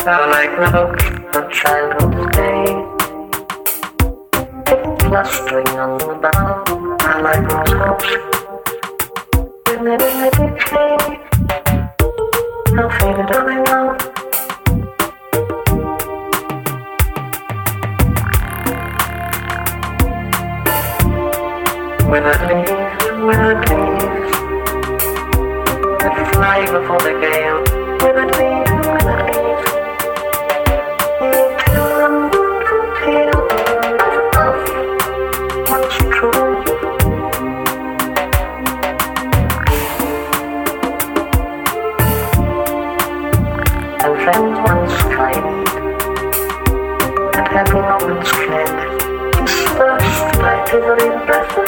I like milk, a childhood's day, clustering on the bough. I like rose in the decay. How faded are they now? When I leave, I fly before the gale. When I leave, till I'm feel of what's true. And friends once kind, and happy moments fled, dispersed by every breath.